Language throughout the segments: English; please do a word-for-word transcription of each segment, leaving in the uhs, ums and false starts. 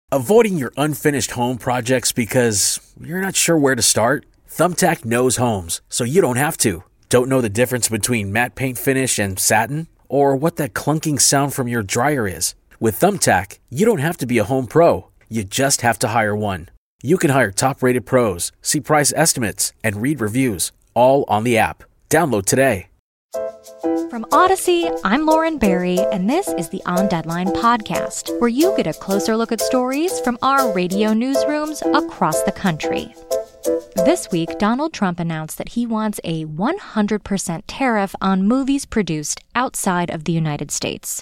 Avoiding your unfinished home projects because you're not sure where to start? Thumbtack knows homes, so you don't have to. Don't know the difference between matte paint finish and satin? Or what that clunking sound from your dryer is? With Thumbtack, you don't have to be a home pro. You just have to hire one. You can hire top-rated pros, see price estimates, and read reviews, all on the app. Download today. From Odyssey, I'm Lauren Barry, and this is the On Deadline podcast, where you get a closer look at stories from our radio newsrooms across the country. This week, Donald Trump announced that he wants a one hundred percent tariff on movies produced outside of the United States.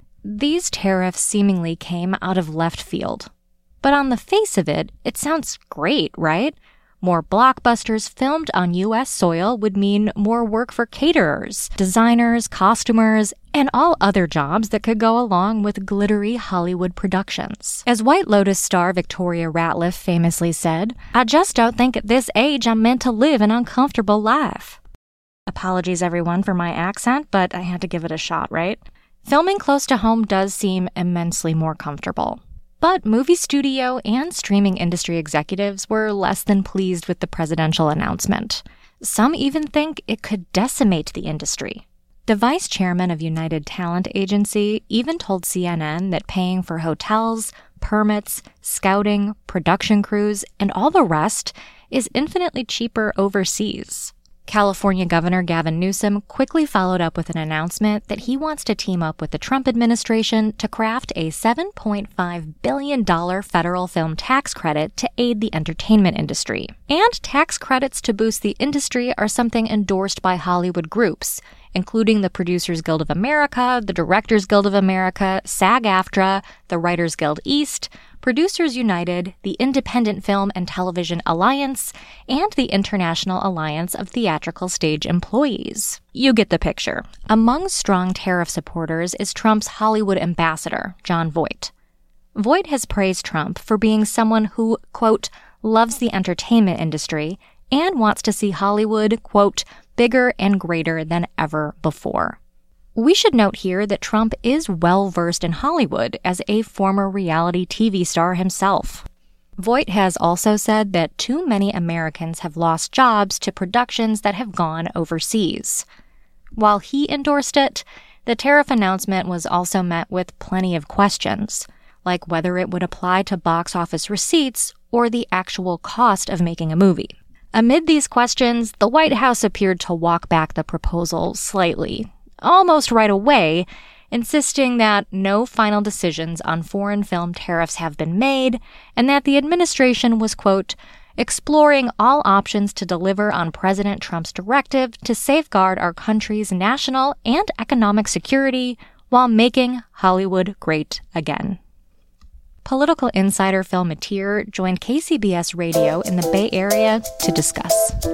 These tariffs seemingly came out of left field. But on the face of it, it sounds great, right? More blockbusters filmed on U S soil would mean more work for caterers, designers, costumers, and all other jobs that could go along with glittery Hollywood productions. As White Lotus star Victoria Ratliff famously said, "I just don't think at this age I'm meant to live an uncomfortable life." Apologies, everyone, for my accent, but I had to give it a shot, right? Filming close to home does seem immensely more comfortable. But movie studio and streaming industry executives were less than pleased with the presidential announcement. Some even think it could decimate the industry. The vice chairman of United Talent Agency even told C N N that paying for hotels, permits, scouting, production crews, and all the rest is infinitely cheaper overseas. California Governor Gavin Newsom quickly followed up with an announcement that he wants to team up with the Trump administration to craft a seven point five billion dollars federal film tax credit to aid the entertainment industry. And tax credits to boost the industry are something endorsed by Hollywood groups, including the Producers Guild of America, the Directors Guild of America, SAG-AFTRA, the Writers Guild East, Producers United, the Independent Film and Television Alliance, and the International Alliance of Theatrical Stage Employees. You get the picture. Among strong tariff supporters is Trump's Hollywood ambassador, Jon Voight. Voight has praised Trump for being someone who, quote, loves the entertainment industry and wants to see Hollywood, quote, bigger and greater than ever before. We should note here that Trump is well-versed in Hollywood as a former reality T V star himself. Voight has also said that too many Americans have lost jobs to productions that have gone overseas. While he endorsed it, the tariff announcement was also met with plenty of questions, like whether it would apply to box office receipts or the actual cost of making a movie. Amid these questions, the White House appeared to walk back the proposal slightly, almost right away, insisting that no final decisions on foreign film tariffs have been made and that the administration was, quote, exploring all options to deliver on President Trump's directive to safeguard our country's national and economic security while making Hollywood great again. Political insider Phil Matier joined K C B S Radio in the Bay Area to discuss.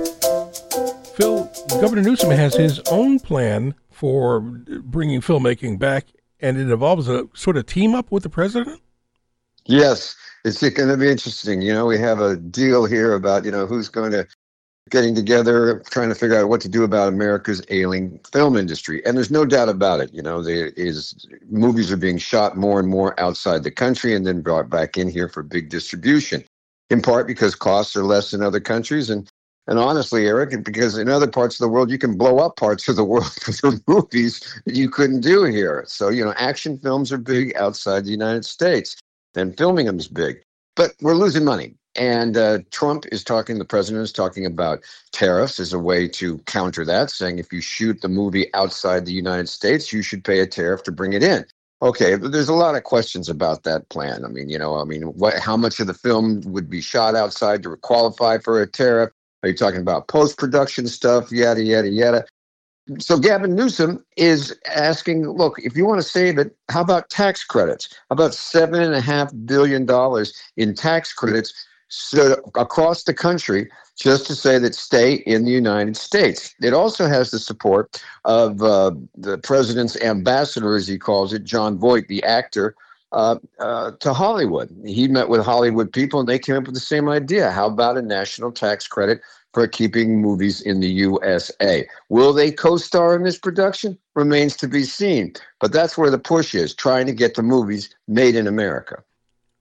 Phil, Governor Newsom has his own plan for bringing filmmaking back, and it involves a sort of team up with the president? Yes, it's going to be interesting. You know, we have a deal here about, you know, who's going to getting together, trying to figure out what to do about America's ailing film industry. And there's no doubt about it. You know, there is movies are being shot more and more outside the country and then brought back in here for big distribution, in part because costs are less in other countries. And And honestly, Eric, because in other parts of the world, you can blow up parts of the world for movies that you couldn't do here. So, you know, action films are big outside the United States, and filming them is big. But we're losing money. And uh, Trump is talking, the president is talking about tariffs as a way to counter that, saying if you shoot the movie outside the United States, you should pay a tariff to bring it in. Okay, but there's a lot of questions about that plan. I mean, you know, I mean, what, how much of the film would be shot outside to qualify for a tariff? Are you talking about post-production stuff, yada, yada, yada? So Gavin Newsom is asking, look, if you want to save it, how about tax credits? How about seven point five billion dollars in tax credits so, across the country just to say that stay in the United States? It also has the support of uh, the president's ambassador, as he calls it, Jon Voight, the actor, Uh, uh, to Hollywood. He met with Hollywood people and they came up with the same idea. How about a national tax credit for keeping movies in the U S A? Will they co-star in this production? Remains to be seen. But that's where the push is, trying to get the movies made in America.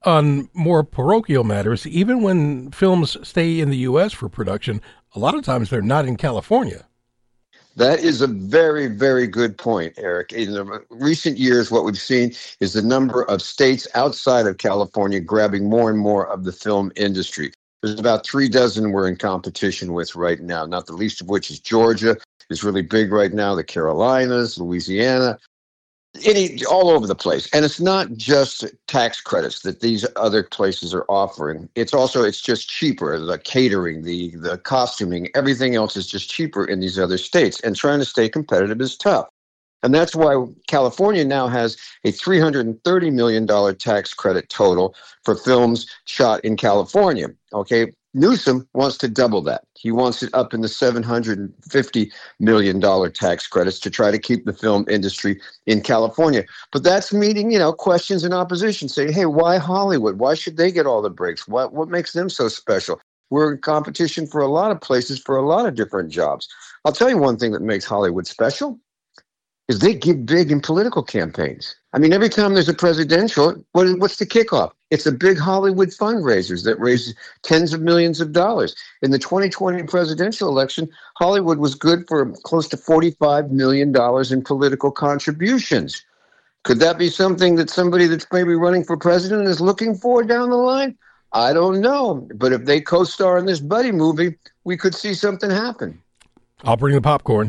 On more parochial matters, even when films stay in the U S for production, a lot of times they're not in California. That is a very, very good point, Eric. In the recent years, what we've seen is the number of states outside of California grabbing more and more of the film industry. There's about three dozen we're in competition with right now, not the least of which is Georgia is really big right now, the Carolinas, Louisiana, any all over the place. And it's not just tax credits that these other places are offering. It's also, it's just cheaper. The catering, the the costuming, everything else is just cheaper in these other states. And trying to stay competitive is tough. And that's why California now has a three hundred thirty million dollars tax credit total for films shot in California. Okay, Newsom wants to double that. He wants it up in the seven hundred fifty million dollars tax credits to try to keep the film industry in California. But that's meeting, you know, questions in opposition, saying, hey, why Hollywood? Why should they get all the breaks? What, what makes them so special? We're in competition for a lot of places for a lot of different jobs. I'll tell you one thing that makes Hollywood special is they give big in political campaigns. I mean, every time there's a presidential, what, what's the kickoff? It's a big Hollywood fundraisers that raise tens of millions of dollars. In the twenty twenty presidential election, Hollywood was good for close to forty-five million dollars in political contributions. Could that be something that somebody that's maybe running for president is looking for down the line? I don't know. But if they co-star in this buddy movie, we could see something happen. I'll bring the popcorn.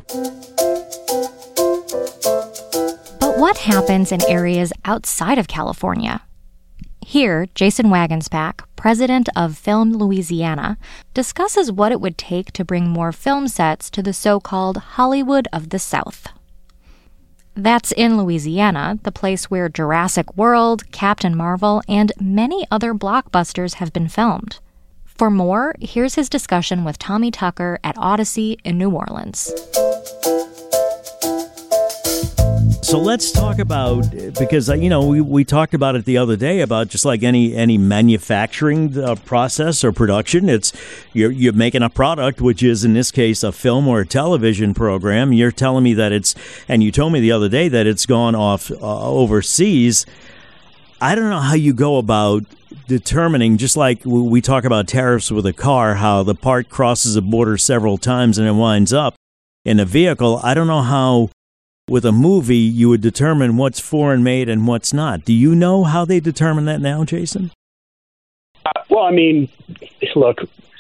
What happens in areas outside of California? Here, Jason Wagenspack, president of Film Louisiana, discusses what it would take to bring more film sets to the so-called Hollywood of the South. That's in Louisiana, the place where Jurassic World, Captain Marvel, and many other blockbusters have been filmed. For more, here's his discussion with Tommy Tucker at Odyssey in New Orleans. So let's talk about, because, you know, we, we talked about it the other day about just like any any manufacturing uh, process or production. It's you're, you're making a product, which is in this case a film or a television program. You're telling me that it's, and you told me the other day that it's gone off uh, overseas. I don't know how you go about determining, just like we talk about tariffs with a car, how the part crosses a border several times and it winds up in a vehicle. I don't know how with a movie you would determine what's foreign made and what's not. Do you know how they determine that now, Jason? Uh, well, I mean, look,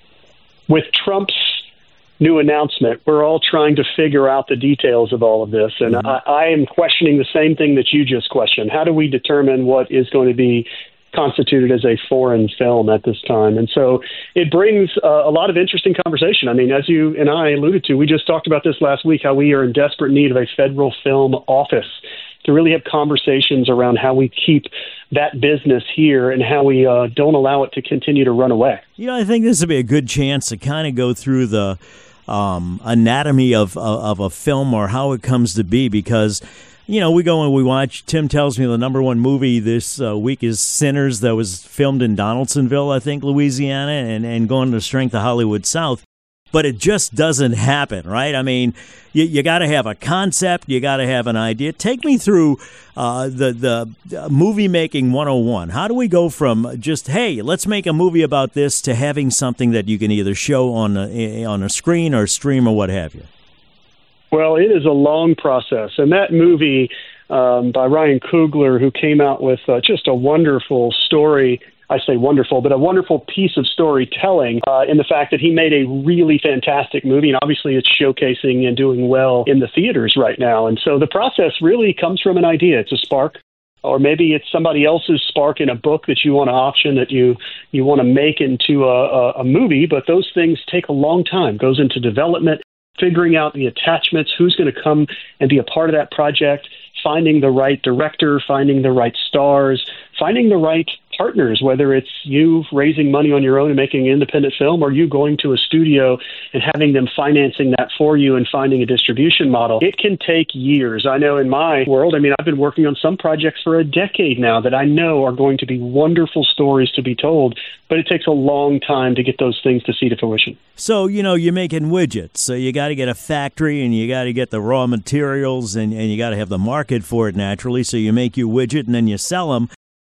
with Trump's new announcement, we're all trying to figure out the details of all of this. And mm-hmm. I, I am questioning the same thing that you just questioned. How do we determine what is going to be constituted as a foreign film at this time? And so it brings uh, a lot of interesting conversation. I mean, as you and I alluded to, we just talked about this last week, how we are in desperate need of a federal film office to really have conversations around how we keep that business here and how we uh, don't allow it to continue to run away. You know, I think this would be a good chance to kind of go through the um, anatomy of, of, of a film or how it comes to be, because you know, we go and we watch. Tim tells me the number one movie this uh, week is Sinners, that was filmed in Donaldsonville, I think, Louisiana, and, and going to the strength of Hollywood South. But it just doesn't happen, right? I mean, you, you got to have a concept. You got to have an idea. Take me through uh, the, the movie making one oh one. How do we go from just, hey, let's make a movie about this, to having something that you can either show on a, on a screen or stream or what have you? Well, it is a long process. And that movie um, by Ryan Coogler, who came out with uh, just a wonderful story, I say wonderful, but a wonderful piece of storytelling uh, in the fact that he made a really fantastic movie. And obviously it's showcasing and doing well in the theaters right now. And so the process really comes from an idea. It's a spark. Or maybe it's somebody else's spark in a book that you want to option, that you, you want to make into a, a, a movie. But those things take a long time. Goes into development, figuring out the attachments, who's going to come and be a part of that project, finding the right director, finding the right stars, finding the right partners, whether it's you raising money on your own and making an independent film, or you going to a studio and having them financing that for you and finding a distribution model. It can take years. I know in my world, I mean, I've been working on some projects for a decade now that I know are going to be wonderful stories to be told, but it takes a long time to get those things to see to fruition. So, you know, you're making widgets, so you got to get a factory and you got to get the raw materials and, and you got to have the market for it naturally. So you make your widget and then you sell them.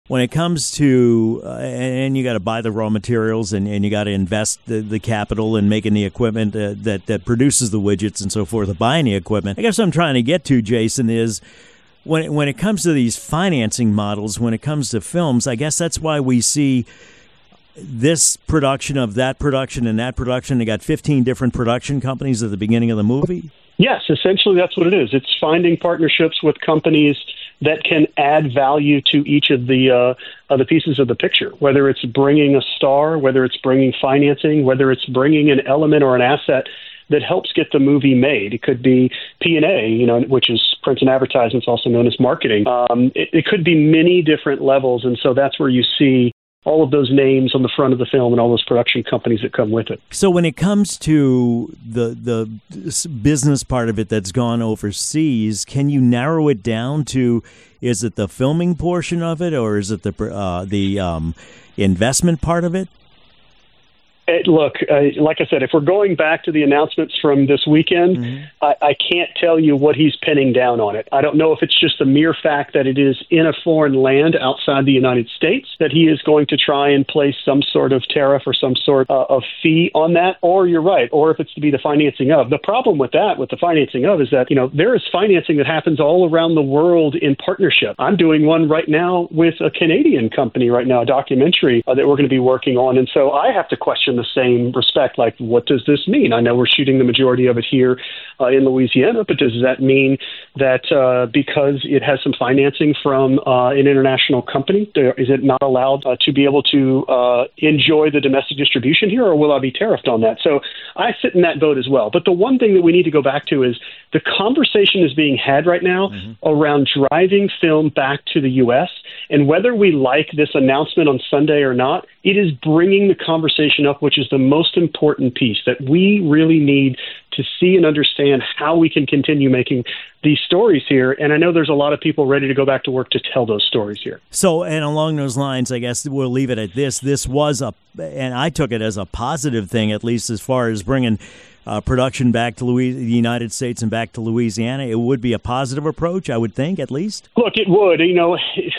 When it comes to, uh, and you got to buy the raw materials and, and you got to invest the, the capital in making the equipment uh, that, that produces the widgets and so forth, buying the equipment. I guess what I'm trying to get to, Jason, is when it, when it comes to these financing models, when it comes to films, I guess that's why we see this production of that production and that production. They got fifteen different production companies at the beginning of the movie. Yes, essentially that's what it is. It's finding partnerships with companies that can add value to each of the uh, of the pieces of the picture, whether it's bringing a star, whether it's bringing financing, whether it's bringing an element or an asset that helps get the movie made. It could be P and A, you know, which is print and advertisements, also known as marketing. Um, it, it could be many different levels, and so that's where you see all of those names on the front of the film and all those production companies that come with it. So when it comes to the the business part of it that's gone overseas, can you narrow it down to, is it the filming portion of it, or is it the uh, the um, investment part of it? It, look, uh, like I said, if we're going back to the announcements from this weekend, mm-hmm. I, I can't tell you what he's pinning down on it. I don't know if it's just the mere fact that it is in a foreign land outside the United States that he is going to try and place some sort of tariff or some sort uh, of fee on that, or you're right, or if it's to be the financing of. The problem with that, with the financing of, is that, you know, there is financing that happens all around the world in partnership. I'm doing one right now with a Canadian company right now, a documentary uh, that we're going to be working on, and so I have to question the same respect, like, what does this mean? I know we're shooting the majority of it here uh, in Louisiana, but does that mean that uh, because it has some financing from uh, an international company, is it not allowed uh, to be able to uh, enjoy the domestic distribution here, or will I be tariffed on that? So I sit in that boat as well. But the one thing that we need to go back to is the conversation is being had right now mm-hmm. around driving film back to the U S, and whether we like this announcement on Sunday or not, it is bringing the conversation up, which is the most important piece, that we really need to see and understand how we can continue making these stories here. And I know there's a lot of people ready to go back to work to tell those stories here. So, and along those lines, I guess we'll leave it at this. This was a, and I took it as a positive thing, at least as far as bringing uh, production back to Louis- the United States and back to Louisiana. It would be a positive approach, I would think, at least. Look, it would. You know,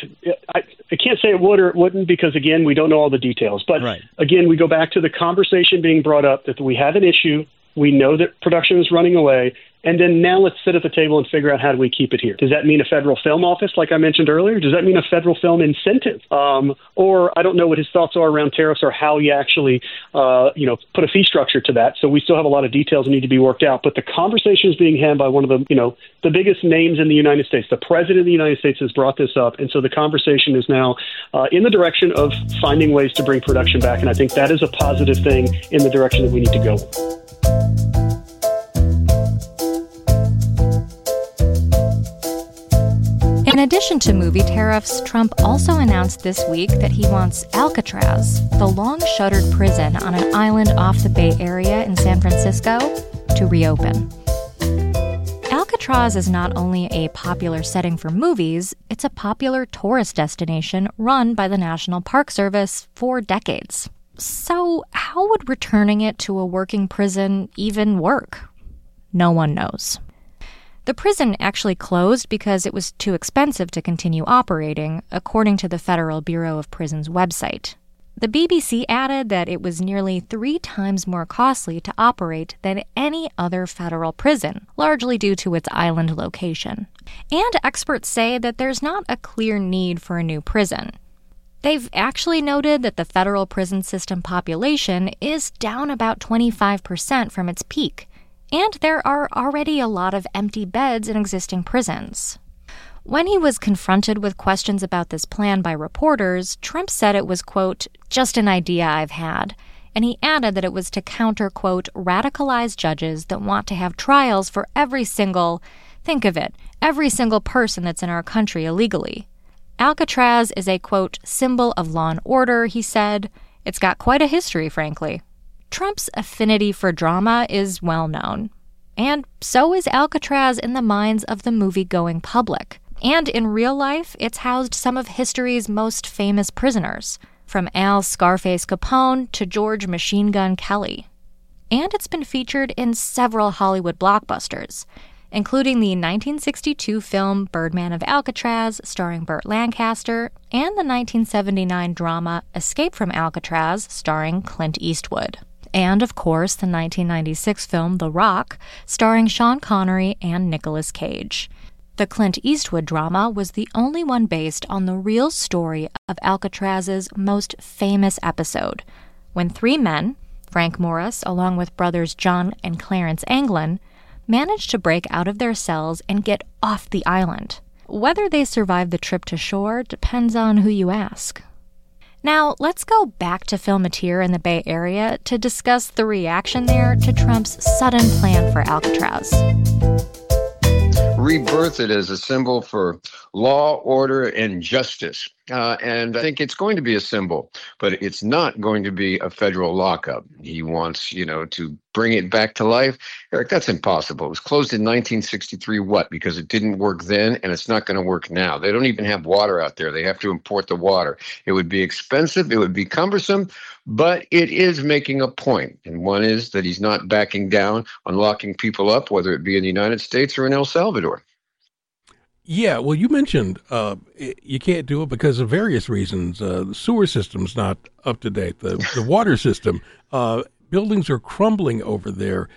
I, I can't say it would or it wouldn't because, again, we don't know all the details. But, right. again, we go back to the conversation being brought up that we have an issue. We know that production is running away. And then now let's sit at the table and figure out how do we keep it here. Does that mean a federal film office, like I mentioned earlier? Does that mean a federal film incentive? Um, or I don't know what his thoughts are around tariffs or how he actually, uh, you know, put a fee structure to that. So we still have a lot of details that need to be worked out. But the conversation is being had by one of the, you know, the biggest names in the United States. The president of the United States has brought this up. And so the conversation is now uh, in the direction of finding ways to bring production back. And I think that is a positive thing in the direction that we need to go. In addition to movie tariffs, Trump also announced this week that he wants Alcatraz, the long-shuttered prison on an island off the Bay Area in San Francisco, to reopen. Alcatraz is not only a popular setting for movies, it's a popular tourist destination run by the National Park Service for decades. So how would returning it to a working prison even work? No one knows. The prison actually closed because it was too expensive to continue operating, according to the Federal Bureau of Prisons website. The B B C added that it was nearly three times more costly to operate than any other federal prison, largely due to its island location. And experts say that there's not a clear need for a new prison. They've actually noted that the federal prison system population is down about twenty-five percent from its peak, and there are already a lot of empty beds in existing prisons. When he was confronted with questions about this plan by reporters, Trump said it was, quote, just an idea I've had, and he added that it was to counter, quote, radicalized judges that want to have trials for every single, think of it, every single person that's in our country illegally. Alcatraz is a, quote, symbol of law and order, he said. It's got quite a history, frankly. Trump's affinity for drama is well known, and so is Alcatraz in the minds of the movie-going public. And in real life, it's housed some of history's most famous prisoners, from Al Scarface Capone to George Machine Gun Kelly. And it's been featured in several Hollywood blockbusters, including the nineteen sixty-two film Birdman of Alcatraz, starring Burt Lancaster, and the nineteen seventy-nine drama Escape from Alcatraz, starring Clint Eastwood. And, of course, the nineteen ninety-six film The Rock, starring Sean Connery and Nicolas Cage. The Clint Eastwood drama was the only one based on the real story of Alcatraz's most famous episode, when three men, Frank Morris, along with brothers John and Clarence Anglin, managed to break out of their cells and get off the island. Whether they survived the trip to shore depends on who you ask. Now, let's go back to Filmatier in the Bay Area to discuss the reaction there to Trump's sudden plan for Alcatraz. Rebirth it as a symbol for law, order, and justice. Uh, and I think it's going to be a symbol, but it's not going to be a federal lockup. He wants, you know, to bring it back to life. Eric, that's impossible. It was closed in nineteen sixty-three. What? Because it didn't work then, and it's not going to work now. They don't even have water out there. They have to import the water. It would be expensive. It would be cumbersome, but it is making a point. And one is that he's not backing down on locking people up, whether it be in the United States or in El Salvador. Yeah, well, you mentioned uh, you can't do it because of various reasons. Uh, the sewer system's not up to date. The the water system, uh, buildings are crumbling over there.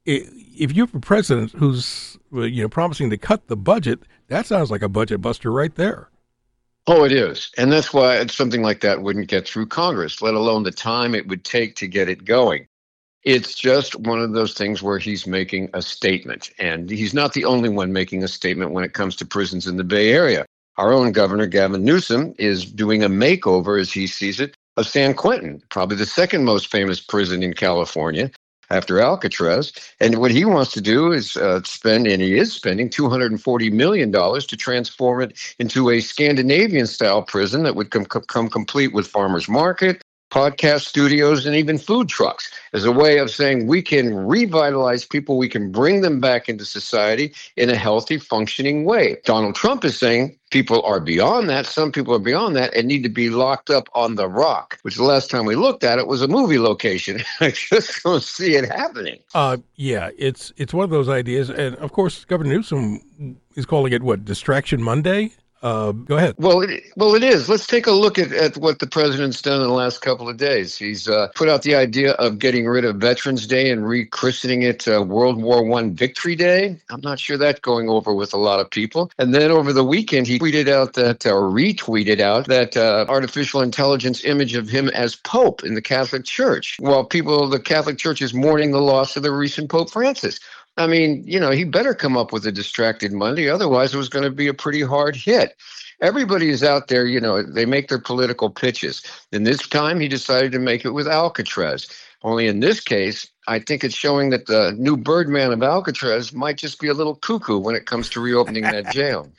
If you have a president who's you know promising to cut the budget, that sounds like a budget buster right there. Oh, it is. And that's why something like that wouldn't get through Congress, let alone the time it would take to get it going. It's just one of those things where he's making a statement. And he's not the only one making a statement when it comes to prisons in the Bay Area. Our own Governor, Gavin Newsom, is doing a makeover, as he sees it, of San Quentin, probably the second most famous prison in California after Alcatraz. And what he wants to do is uh, spend, and he is spending, two hundred forty million dollars to transform it into a Scandinavian-style prison that would com- come complete with farmers market, podcast studios, and even food trucks, as a way of saying we can revitalize people, we can bring them back into society in a healthy, functioning way. Donald Trump is saying people are beyond that, some people are beyond that, and need to be locked up on the Rock, which the last time we looked at it was a movie location. I just don't see it happening. Uh, yeah, it's it's one of those ideas, and of course, Governor Newsom is calling it, what, Distraction Monday? Uh, go ahead. Well, it, well, it is. Let's take a look at, at what the president's done in the last couple of days. He's uh, put out the idea of getting rid of Veterans Day and rechristening it uh, World War One Victory Day. I'm not sure that's going over with a lot of people. And then over the weekend, he tweeted out that, or retweeted out that uh, artificial intelligence image of him as Pope in the Catholic Church, while people, the Catholic Church is mourning the loss of the recent Pope Francis. I mean, you know, he better come up with a distracted Monday. Otherwise, it was going to be a pretty hard hit. Everybody is out there, you know, they make their political pitches. And this time he decided to make it with Alcatraz. Only in this case, I think it's showing that the new Birdman of Alcatraz might just be a little cuckoo when it comes to reopening that jail.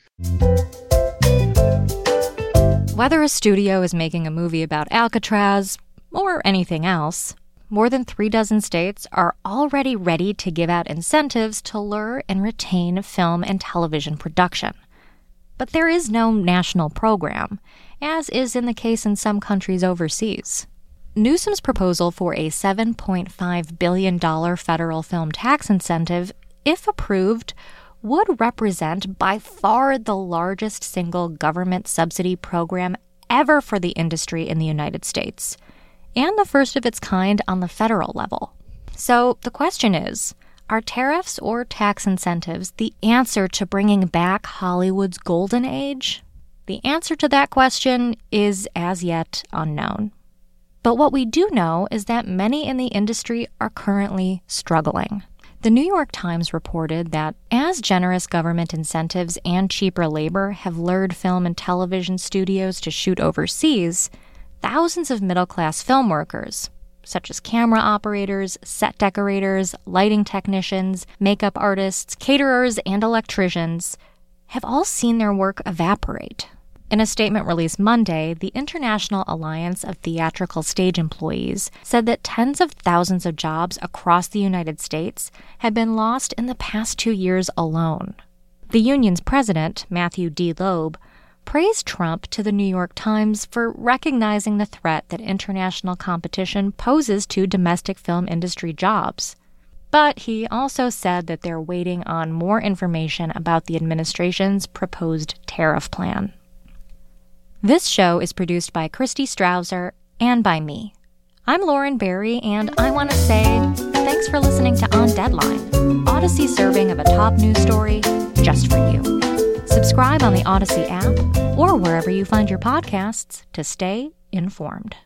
Whether a studio is making a movie about Alcatraz or anything else, more than three dozen states are already ready to give out incentives to lure and retain film and television production. But there is no national program, as is in the case in some countries overseas. Newsom's proposal for a seven point five billion dollars federal film tax incentive, if approved, would represent by far the largest single government subsidy program ever for the industry in the United States, and the first of its kind on the federal level. So the question is, are tariffs or tax incentives the answer to bringing back Hollywood's golden age? The answer to that question is as yet unknown. But what we do know is that many in the industry are currently struggling. The New York Times reported that as generous government incentives and cheaper labor have lured film and television studios to shoot overseas, thousands of middle-class film workers, such as camera operators, set decorators, lighting technicians, makeup artists, caterers, and electricians, have all seen their work evaporate. In a statement released Monday, the International Alliance of Theatrical Stage Employees said that tens of thousands of jobs across the United States have been lost in the past two years alone. The union's president, Matthew D. Loeb, praised Trump to the New York Times for recognizing the threat that international competition poses to domestic film industry jobs. But he also said that they're waiting on more information about the administration's proposed tariff plan. This show is produced by Christy Strausser and by me. I'm Lauren Barry, and I want to say thanks for listening to On Deadline, Odyssey serving of a top news story just for you. Subscribe on the Odyssey app or wherever you find your podcasts to stay informed.